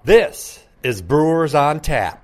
This is Brewers on Tap.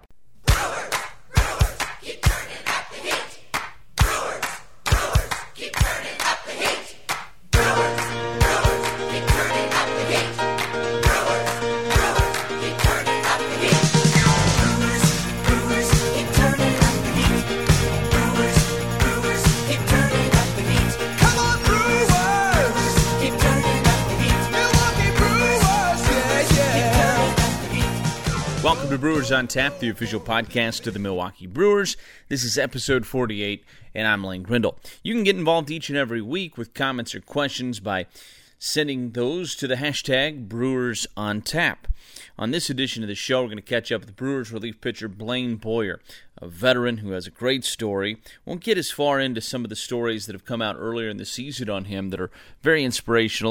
Welcome to Brewers on Tap, the official podcast of the Milwaukee Brewers. This is episode 48, and I'm Lane Grindle. You can get involved each and every week with comments or questions by sending those to the hashtag Brewers on Tap. On this edition of the show, we're going to catch up with Brewers relief pitcher Blaine Boyer, a veteran who has a great story. Won't get as far into some of the stories that have come out earlier in the season on him that are very inspirational,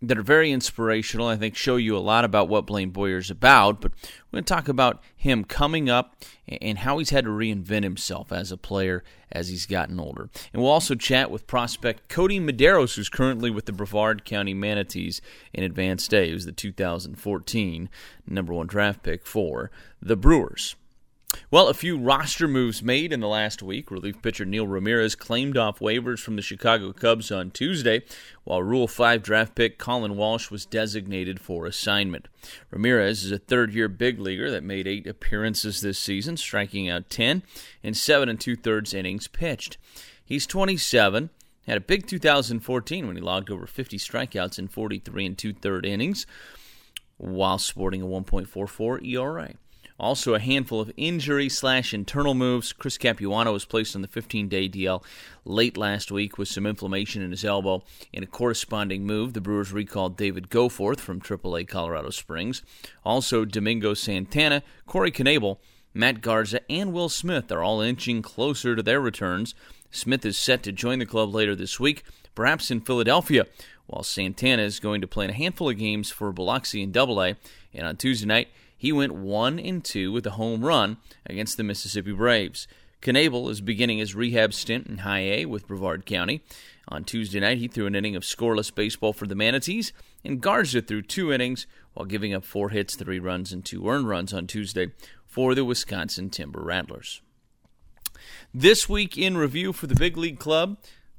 I think show you a lot about what Blaine Boyer's about, but we're going to talk about him coming up and how he's had to reinvent himself as a player as he's gotten older. And we'll also chat with prospect Cody Medeiros, who's currently with the Brevard County Manatees in Advanced A. He was the 2014 number one draft pick for the Brewers. Well, a few roster moves made in the last week. Relief pitcher Neil Ramirez claimed off waivers from the Chicago Cubs on Tuesday, while Rule 5 draft pick Colin Walsh was designated for assignment. Ramirez is a third-year big leaguer that made 8 appearances this season, striking out 10 in 7 2/3 innings pitched. He's 27, had a big 2014 when he logged over 50 strikeouts in 43 2/3 innings, while sporting a 1.44 ERA. Also, a handful of injury/internal moves. Chris Capuano was placed on the 15-day DL late last week with some inflammation in his elbow. In a corresponding move, the Brewers recalled David Goforth from AAA Colorado Springs. Also, Domingo Santana, Corey Knebel, Matt Garza, and Will Smith are all inching closer to their returns. Smith is set to join the club later this week, perhaps in Philadelphia, while Santana is going to play in a handful of games for Biloxi in AA. And on Tuesday night, he went 1-2 with a home run against the Mississippi Braves. Knebel is beginning his rehab stint in High A with Brevard County. On Tuesday night, he threw an inning of scoreless baseball for the Manatees, and Garza threw 2 innings while giving up 4 hits, 3 runs, and 2 earned runs on Tuesday for the Wisconsin Timber Rattlers. This week in review for the Big League Club,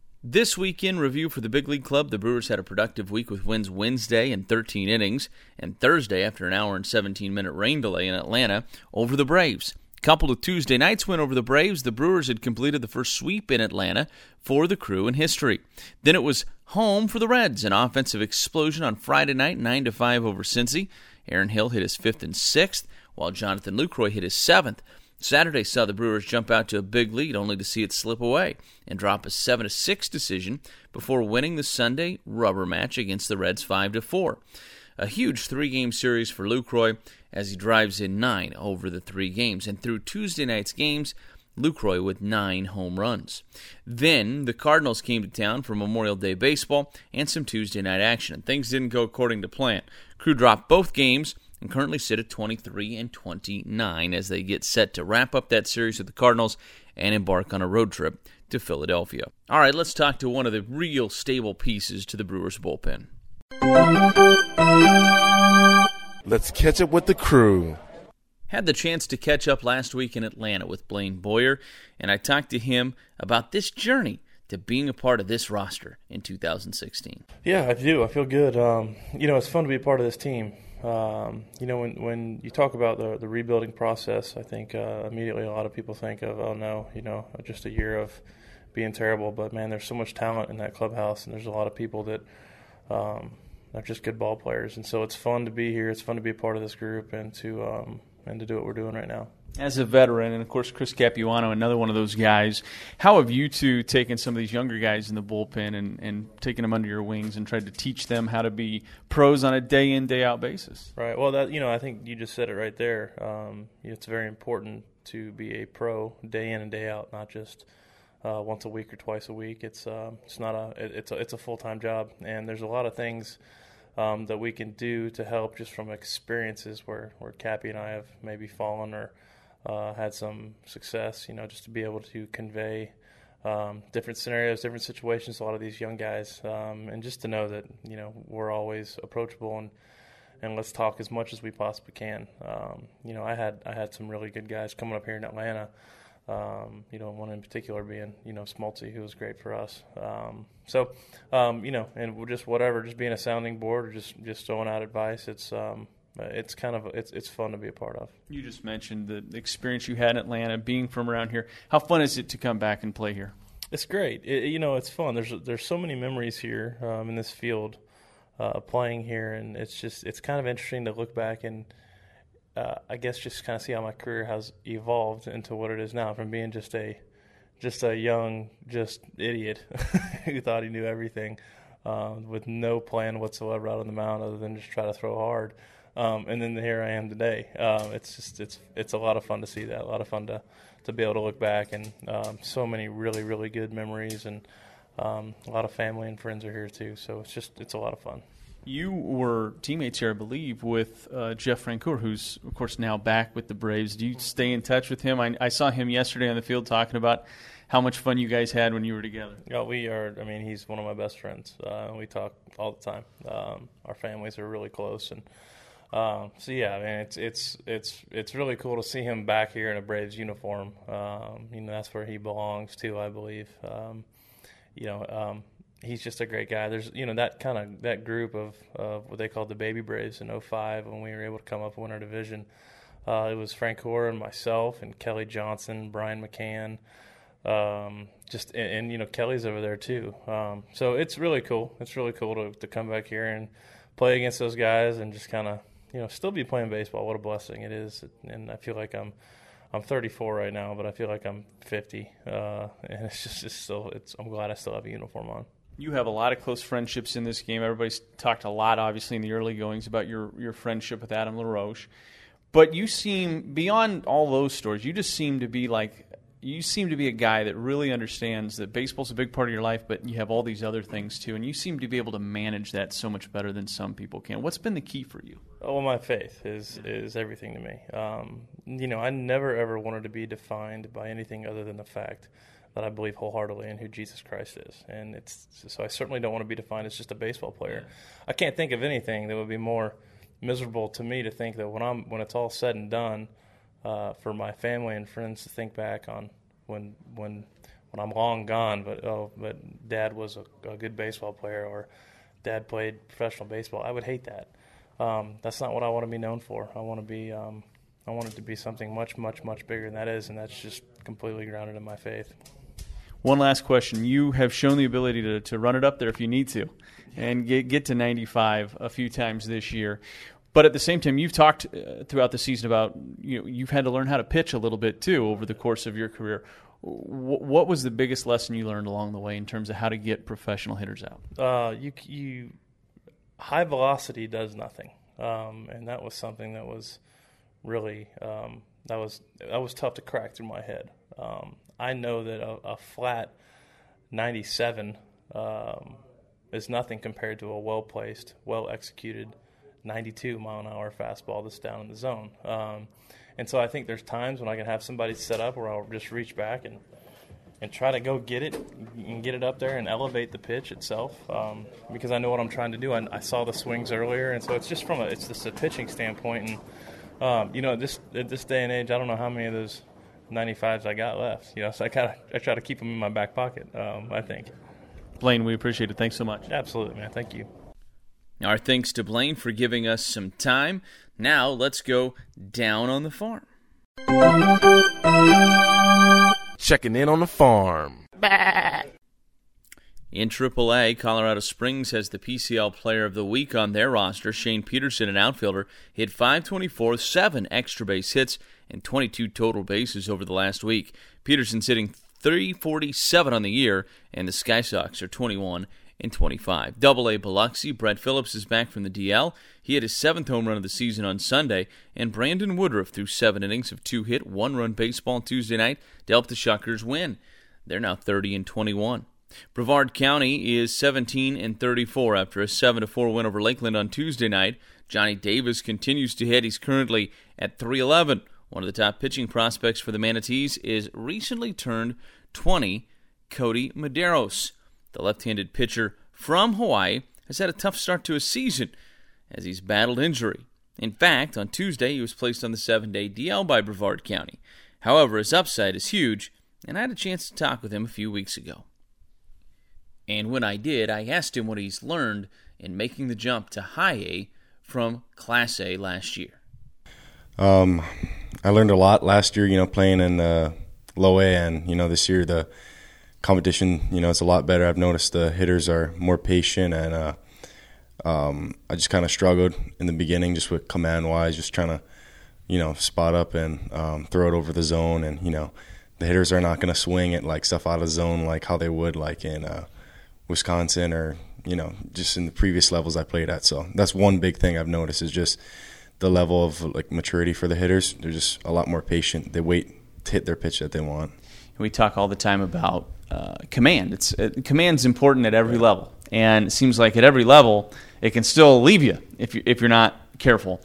the Brewers had a productive week with wins Wednesday in 13 innings and Thursday after an hour and 17-minute rain delay in Atlanta over the Braves. Coupled with Tuesday night's win over the Braves, the Brewers had completed the first sweep in Atlanta for the Crew in history. Then it was home for the Reds, an offensive explosion on Friday night, 9-5 over Cincy. Aaron Hill hit his 5th and 6th, while Jonathan Lucroy hit his 7th. Saturday saw the Brewers jump out to a big lead only to see it slip away and drop a 7-6 decision before winning the Sunday rubber match against the Reds 5-4. A huge 3-game series for Lucroy as he drives in 9 over the 3 games. And through Tuesday night's games, Lucroy with 9 home runs. Then the Cardinals came to town for Memorial Day baseball and some Tuesday night action. And things didn't go according to plan. Crew dropped both games and currently sit at 23-29 as they get set to wrap up that series with the Cardinals and embark on a road trip to Philadelphia. All right, let's talk to one of the real stable pieces to the Brewers bullpen. Let's catch up with the Crew. Had the chance to catch up last week in Atlanta with Blaine Boyer, and I talked to him about this journey to being a part of this roster in 2016. Yeah, I do. I feel good. It's fun to be a part of this team. When you talk about the rebuilding process, I think immediately a lot of people think of, just a year of being terrible. But, man, there's so much talent in that clubhouse, and there's a lot of people that are just good ball players. And so it's fun to be here. It's fun to be a part of this group and to do what we're doing right now. As a veteran, and of course Chris Capuano, another one of those guys, how have you two taken some of these younger guys in the bullpen and taken them under your wings and tried to teach them how to be pros on a day-in, day-out basis? Right. Well, I think you just said it right there. It's very important to be a pro day in and day out, not just once a week or twice a week. It's a full-time job, and there's a lot of things that we can do to help just from experiences where Cappy and I have maybe fallen or had some success, just to be able to convey different scenarios, different situations to a lot of these young guys, and just to know that, we're always approachable and let's talk as much as we possibly can. I had some really good guys coming up here in Atlanta. One in particular being, Smoltzy, who was great for us. And we're just being a sounding board or just throwing out advice. It's fun to be a part of. You just mentioned the experience you had in Atlanta, being from around here. How fun is it to come back and play here? It's great. It's fun. There's so many memories here in this field, playing here, and it's kind of interesting to look back and I guess just kind of see how my career has evolved into what it is now, from being just a young idiot who thought he knew everything, with no plan whatsoever out on the mound other than just try to throw hard. And then here I am today. It's a lot of fun to see that. A lot of fun to be able to look back, and so many really, really good memories, and a lot of family and friends are here too. So it's a lot of fun. You were teammates here, I believe, with Jeff Francoeur, who's, of course, now back with the Braves. Do you stay in touch with him? I saw him yesterday on the field talking about how much fun you guys had when you were together. Yeah, we are. I mean, he's one of my best friends. We talk all the time. Our families are really close, and it's really cool to see him back here in a Braves uniform. That's where he belongs too, I believe. He's just a great guy. There's, that group of what they called the Baby Braves in 2005 when we were able to come up and win our division. It was Francoeur and myself and Kelly Johnson, Brian McCann, Kelly's over there too. So it's really cool. It's really cool to come back here and play against those guys and just kind of, still be playing baseball. What a blessing it is. And I feel like I'm 34 right now, but I feel like I'm 50. And I'm glad I still have a uniform on. You have a lot of close friendships in this game. Everybody's talked a lot, obviously, in the early goings about your friendship with Adam LaRoche. But you seem, beyond all those stories, you seem to be a guy that really understands that baseball's a big part of your life, but you have all these other things too, and you seem to be able to manage that so much better than some people can. What's been the key for you? Oh, my faith is everything to me. I never ever wanted to be defined by anything other than the fact that I believe wholeheartedly in who Jesus Christ is. And so I certainly don't want to be defined as just a baseball player. I can't think of anything that would be more miserable to me to think that when it's all said and done, for my family and friends to think back on when I'm long gone, but Dad was a good baseball player, or Dad played professional baseball. I would hate that. That's not what I want to be known for. I want it to be something much, much, much bigger than that is, and that's just completely grounded in my faith. One last question. You have shown the ability to run it up there if you need to and get to 95 a few times this year. But at the same time, you've talked throughout the season about you've had to learn how to pitch a little bit too over the course of your career. What was the biggest lesson you learned along the way in terms of how to get professional hitters out? High velocity does nothing, and that was something that was really that was tough to crack through my head. I know that a flat 97 is nothing compared to a well-placed, well-executed 92-mile-an-hour fastball that's down in the zone. And so I think there's times when I can have somebody set up where I'll just reach back and try to go get it and get it up there and elevate the pitch itself, because I know what I'm trying to do. I saw the swings earlier, and so it's just a pitching standpoint. And at this day and age, I don't know how many of those 95s I got left. So I try to keep them in my back pocket. I think. Blaine, we appreciate it. Thanks so much. Absolutely, man. Thank you. Our thanks to Blaine for giving us some time. Now let's go down on the farm. Checking in on the farm. In AAA, Colorado Springs has the PCL Player of the Week on their roster. Shane Peterson, an outfielder, hit .524, 7 extra base hits, and 22 total bases over the last week. Peterson's hitting .347 on the year, and the Sky Sox are 21-25. AA Biloxi, Brett Phillips is back from the DL. He hit his 7th home run of the season on Sunday, and Brandon Woodruff threw 7 innings of 2-hit, 1-run baseball Tuesday night to help the Shuckers win. They're now 30-21. Brevard County is 17-34 after a 7-4 win over Lakeland on Tuesday night. Johnny Davis continues to hit. He's currently at .311. One of the top pitching prospects for the Manatees is recently turned 20, Cody Medeiros. The left-handed pitcher from Hawaii has had a tough start to his season, as he's battled injury. In fact, on Tuesday, he was placed on the 7-day DL by Brevard County. However, his upside is huge, and I had a chance to talk with him a few weeks ago. And when I did, I asked him what he's learned in making the jump to High A from Class A last year. I learned a lot last year, playing in Low A, and, this year the competition, it's a lot better. I've noticed the hitters are more patient, and I just kind of struggled in the beginning just with command-wise, just trying to, spot up and throw it over the zone. And, the hitters are not going to swing it like stuff out of the zone like how they would like in Wisconsin or, just in the previous levels I played at. So that's one big thing I've noticed is just the level of like maturity for the hitters. They're just a lot more patient. They wait to hit their pitch that they want. We talk all the time about command. Command's important at every level, and it seems like at every level it can still leave you if you're not careful.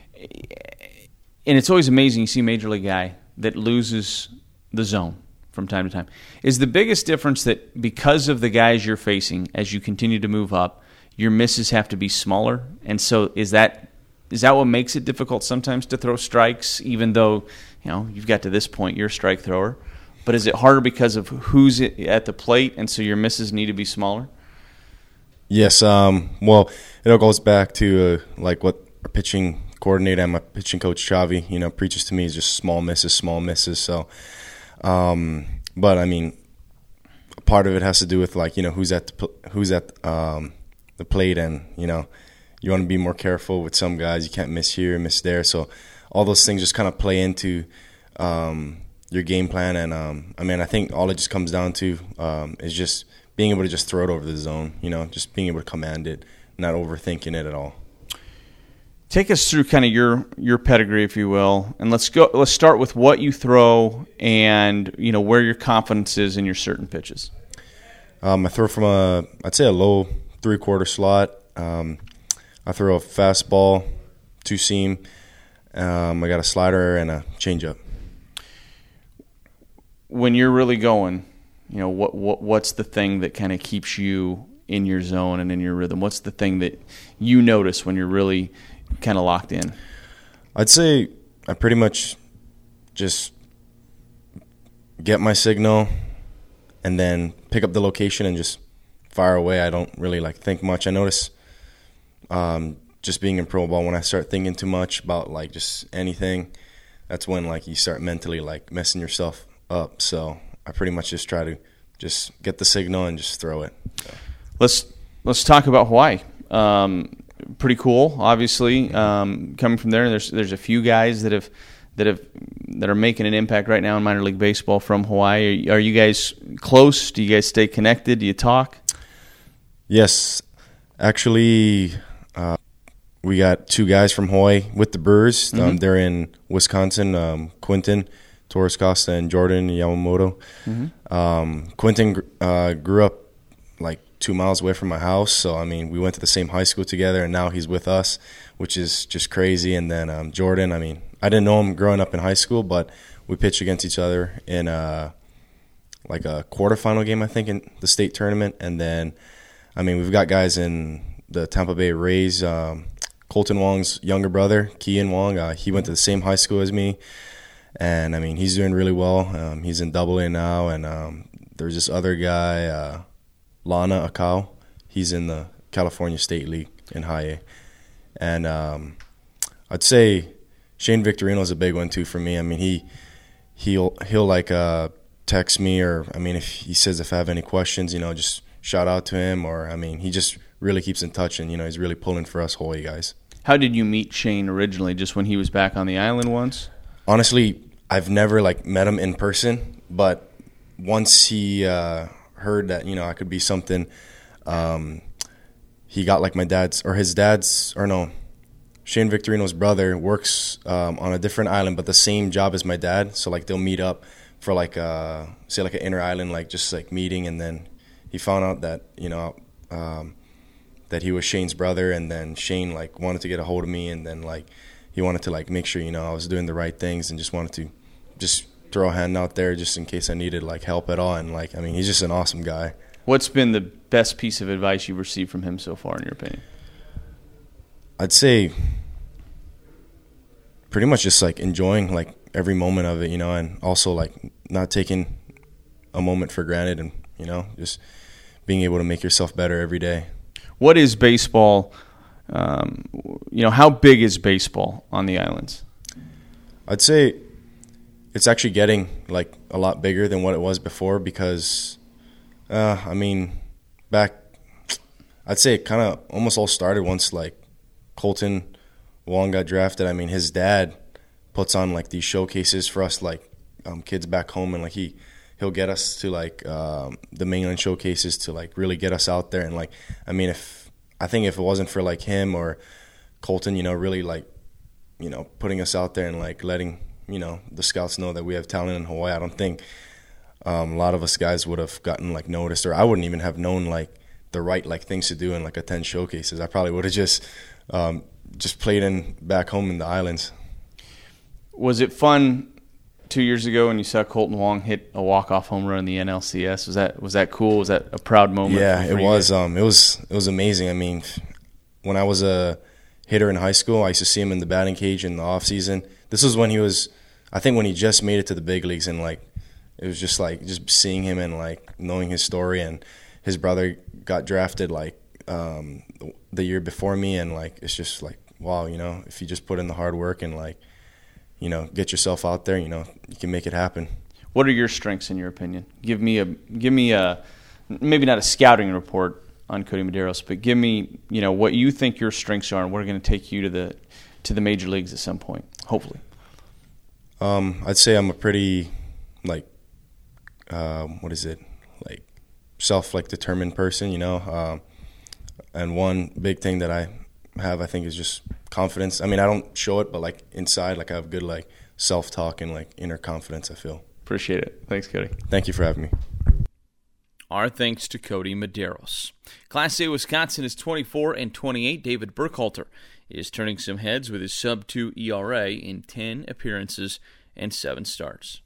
And it's always amazing. You see a major league guy that loses the zone from time to time. Is the biggest difference that because of the guys you're facing as you continue to move up, your misses have to be smaller? And so is that what makes it difficult sometimes to throw strikes, even though you've got to this point, you're a strike thrower? But is it harder because of who's at the plate, and so your misses need to be smaller? Yes. Well, it all goes back to like what our pitching coordinator and my pitching coach Chavi, preaches to me is just small misses. So, but I mean, part of it has to do with like who's at the plate, and you want to be more careful with some guys. You can't miss here, miss there. So all those things just kind of play into your game plan. And I think all it just comes down to is just being able to just throw it over the zone, just being able to command it, not overthinking it at all. Take us through kind of your pedigree, if you will, and let's start with what you throw and where your confidence is in your certain pitches. I throw from I'd say a low 3/4 slot. I throw a fastball, 2-seam. I got a slider and a changeup. When you're really going, what's the thing that kind of keeps you in your zone and in your rhythm? What's the thing that you notice when you're really kind of locked in? I'd say I pretty much just get my signal and then pick up the location and just fire away. I don't really think much. I notice just being in pro ball, when I start thinking too much about just anything, that's when you start mentally messing yourself up. So I pretty much just try to just get the signal and just throw it. So. Let's talk about Hawaii. Pretty cool, obviously. Coming from there, there's a few guys that are making an impact right now in minor league baseball from Hawaii. Are you guys close? Do you guys stay connected? Do you talk? Yes, actually, we got 2 guys from Hawaii with the Brewers. Mm-hmm. They're in Wisconsin. Quinton Torres Costa and Jordan Yamamoto. Mm-hmm. Quinton grew up 2 miles away from my house, so we went to the same high school together, and now he's with us, which is just crazy. And then Jordan, I didn't know him growing up in high school, but we pitched against each other in a quarterfinal game, I think, in the state tournament. And then we've got guys in the Tampa Bay Rays. Colton Wong's younger brother, Kian Wong, he went to the same high school as me, and he's doing really well. He's in Double A now, and there's this other guy, Lana Akau. He's in the California State League in High A. And I'd say Shane Victorino is a big one too for me. He'll text me, or if he says if I have any questions, just shout out to him, or he just really keeps in touch, and he's really pulling for us Hawaii guys. How did you meet Shane originally? Just when he was back on the island once? Honestly, I've never met him in person, but once he heard that I could be something, he got my dad's or his dad's, or no, Shane Victorino's brother works on a different island but the same job as my dad, so they'll meet up for say an inter island just meeting. And then he found out that that he was Shane's brother, and then Shane wanted to get a hold of me, and then he wanted to make sure I was doing the right things, and just wanted to just throw a hand out there just in case I needed help at all. And he's just an awesome guy. What's been the best piece of advice you've received from him so far, in your opinion? I'd say pretty much just like enjoying like every moment of it, and also like not taking a moment for granted, and just being able to make yourself better every day. What is baseball? How big is baseball on the islands? I'd say it's actually getting like a lot bigger than what it was before because, back, I'd say it kind of almost all started once like Kolten Wong got drafted. I mean, his dad puts on like these showcases for us, like kids back home, and like he'll get us to like the mainland showcases to like really get us out there. And like, if it wasn't for like him or Kolten, really like, putting us out there and like letting the scouts know that we have talent in Hawaii, I don't think a lot of us guys would have gotten like noticed, or I wouldn't even have known like the right like things to do and like attend showcases. I probably would have just played in back home in the islands. Was it fun 2 years ago when you saw Kolten Wong hit a walk-off home run in the NLCS? Was that cool? Was that a proud moment? Yeah, it was. It was amazing. I mean, when I was a hitter in high school, I used to see him in the batting cage in the off season. This was when when he just made it to the big leagues, and like it was just seeing him and like knowing his story. And his brother got drafted like the year before me, and like it's just like wow, if you just put in the hard work and like get yourself out there, you can make it happen. What are your strengths in your opinion? Give me a maybe not a scouting report on Cody Medeiros, but give me what you think your strengths are, and we're going to take you to the major leagues at some point, hopefully. I'd say I'm a pretty like self-determined person, and one big thing that I have, I think, is just confidence. I mean, I don't show it, but like inside, like I have good like self-talk and like inner confidence, I feel. Appreciate it. Thanks, Cody. Thank you for having me. Our thanks to Cody Medeiros. Class A Wisconsin is 24-28. David Burkhalter is turning some heads with his sub-2 ERA in 10 appearances and 7 starts.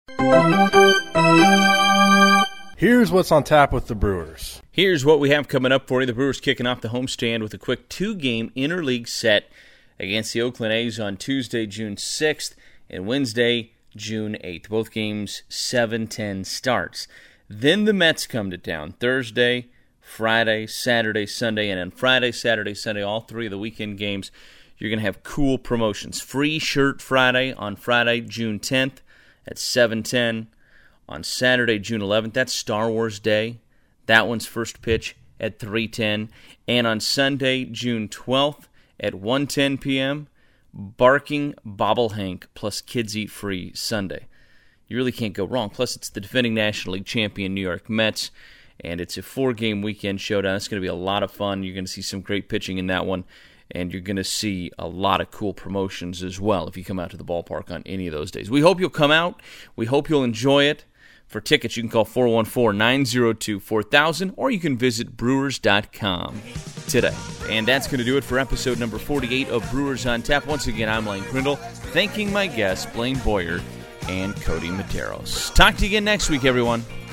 Here's what's on tap with the Brewers. Here's what we have coming up for you. The Brewers kicking off the homestand with a quick 2-game interleague set against the Oakland A's on Tuesday, June 6th, and Wednesday, June 8th. Both games 7:10 starts. Then the Mets come to town Thursday, Friday, Saturday, Sunday, and on Friday, Saturday, Sunday, all 3 of the weekend games, you're going to have cool promotions. Free Shirt Friday on Friday, June 10th at 7:10. On Saturday, June 11th, that's Star Wars Day. That one's first pitch at 3:10. And on Sunday, June 12th at 1:10 p.m., Barking Bobble Hank plus Kids Eat Free Sunday. You really can't go wrong. Plus, it's the defending National League champion New York Mets, and it's a 4-game weekend showdown. It's going to be a lot of fun. You're going to see some great pitching in that one, and you're going to see a lot of cool promotions as well if you come out to the ballpark on any of those days. We hope you'll come out. We hope you'll enjoy it. For tickets, you can call 414-902-4000, or you can visit Brewers.com today. And that's going to do it for episode number 48 of Brewers on Tap. Once again, I'm Lane Grindle, thanking my guests, Blaine Boyer and Cody Medeiros. Talk to you again next week, everyone.